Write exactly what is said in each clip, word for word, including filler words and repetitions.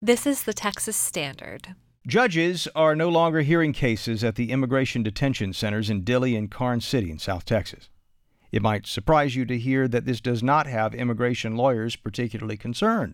This is the Texas Standard. Judges are no longer hearing cases at the immigration detention centers in Dilley and Karnes City in South Texas. It might surprise you to hear that this does not have immigration lawyers particularly concerned.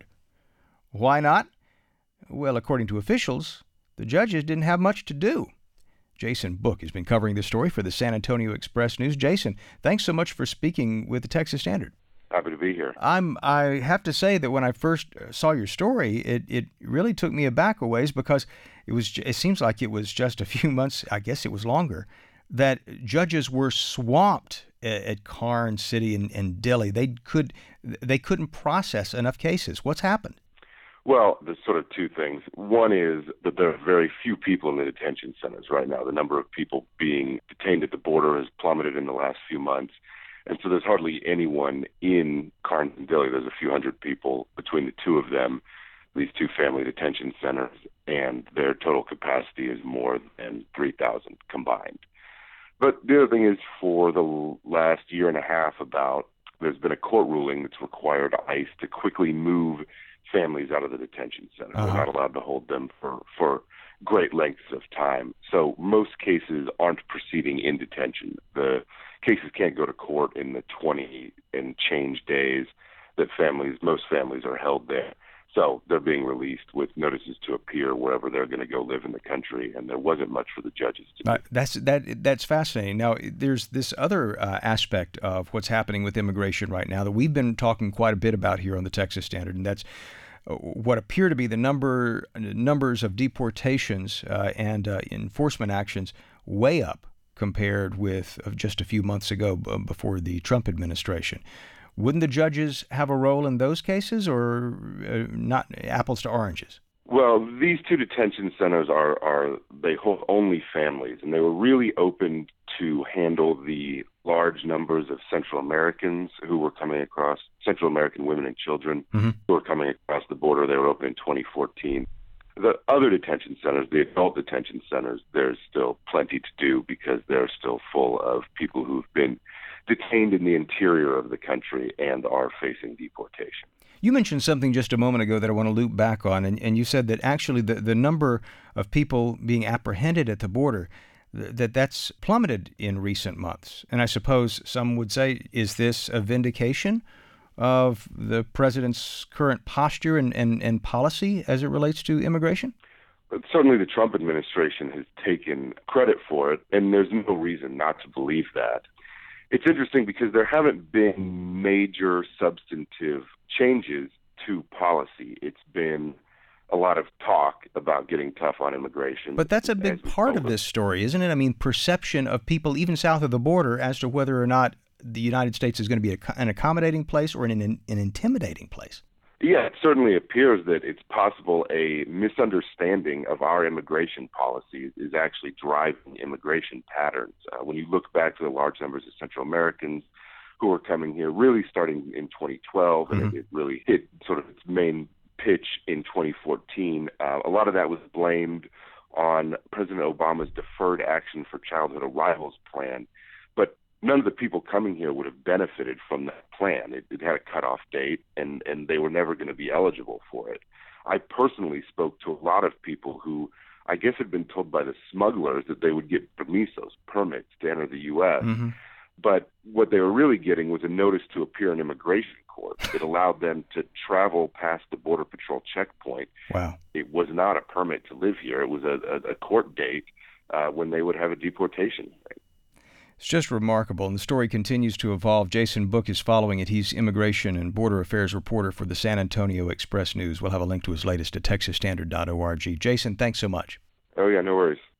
Why not? Well, according to officials, the judges didn't have much to do. Jason Book has been covering this story for the San Antonio Express News. Jason, thanks so much for speaking with the Texas Standard. Happy to be here. I'm. I have to say that when I first saw your story, it, it really took me aback a ways because it was. It seems like it was just a few months. I guess it was longer. That judges were swamped at, at Karnes City and, and Dilley. They could. They couldn't process enough cases. What's happened? Well, there's sort of two things. One is that there are very few people in the detention centers right now. The number of people being detained at the border has plummeted in the last few months. And so there's hardly anyone in Karnes and Dilley. There's a few hundred people between the two of them, these two family detention centers, and their total capacity is more than three thousand combined. But the other thing is, for the last year and a half about, there's been a court ruling that's required ICE to quickly move families out of the detention center. Uh-huh. They're not allowed to hold them for, for great lengths of time. So most cases aren't proceeding in detention. The cases can't go to court in the twenty and change days that families, most families are held there. So they're being released with notices to appear wherever they're going to go live in the country, and there wasn't much for the judges to do. Uh, that's that. That's fascinating. Now, there's this other uh, aspect of what's happening with immigration right now that we've been talking quite a bit about here on the Texas Standard, and that's what appear to be the number numbers of deportations uh, and uh, enforcement actions way up compared with uh, just a few months ago b- before the Trump administration. Wouldn't the judges have a role in those cases, or uh, not apples to oranges? Well, these two detention centers are, are, they hold only families, and they were really open to handle the large numbers of Central Americans who were coming across, Central American women and children mm-hmm. who were coming across the border. They were open in twenty fourteen. The other detention centers, the adult detention centers, there's still plenty to do because they're still full of people who've been detained in the interior of the country and are facing deportation. You mentioned something just a moment ago that I want to loop back on, and, and you said that actually the, the number of people being apprehended at the border, th- that that's plummeted in recent months. And I suppose some would say, is this a vindication of the president's current posture and, and, and policy as it relates to immigration? But certainly the Trump administration has taken credit for it, and there's no reason not to believe that. It's interesting because there haven't been major substantive changes to policy. It's been a lot of talk about getting tough on immigration. But that's a big part of this story, isn't it? I mean, perception of people even south of the border as to whether or not the United States is going to be a, an accommodating place or an, an intimidating place. Yeah, it certainly appears that it's possible a misunderstanding of our immigration policies is actually driving immigration patterns. Uh, when you look back to the large numbers of Central Americans who were coming here really starting in twenty twelve, mm-hmm. and it, it really hit sort of its main pitch in twenty fourteen, uh, a lot of that was blamed on President Obama's Deferred Action for Childhood Arrivals plan. But none of the people coming here would have benefited from that plan. It, it had a cutoff date, and, and they were never going to be eligible for it. I personally spoke to a lot of people who I guess had been told by the smugglers that they would get permisos, permits to enter the U S Mm-hmm. But what they were really getting was a notice to appear in immigration court. It allowed them to travel past the Border Patrol checkpoint. Wow. It was not a permit to live here. It was a, a, a court date uh, when they would have a deportation hearing. It's just remarkable, and the story continues to evolve. Jason Book is following it. He's immigration and border affairs reporter for the San Antonio Express News. We'll have a link to his latest at texas standard dot org. Jason, thanks so much. Oh, yeah, no worries.